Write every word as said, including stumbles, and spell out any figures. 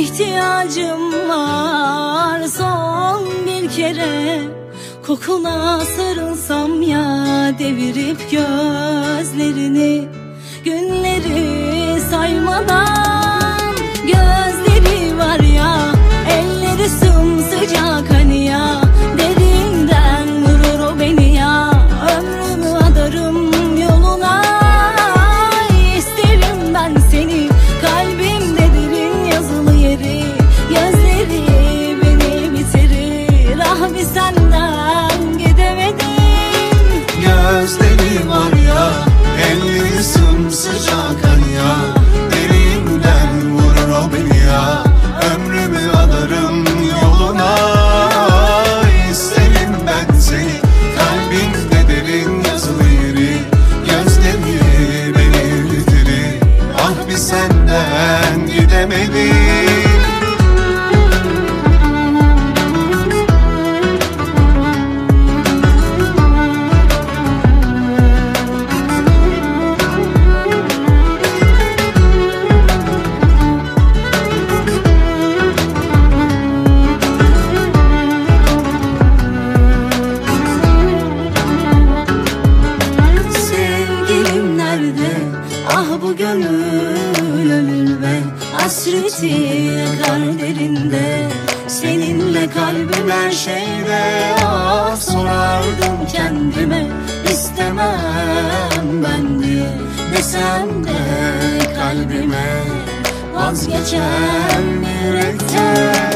ihtiyacım var son bir kere. Kokuna sarılsam ya, devirip gözlerini, günleri saymadan. Gözleri var ya, elleri sımsıcak hani ya, derinden vurur o beni ya. Ömrümü adarım yoluna, isterim ben seni, kalbimde derin yazılı yeri. Gözleri beni bitirir, ah bir senden gidemedim. Gözleri var ya, elleri sımsıcak hani ya, derinden vurur o beni ya. Ömrümü alırım yoluna, isterim ben seni, kalbimde derin yazılı yeri. Gözleri beni bitirir, ah bir senden gidemedim. Ah bu gönül ömür ve hasreti yakar derinde. Seninle kalbim her şeyde, ah sorardım kendime, istemem ben diye desem de kalbime, vazgeçen yürekte.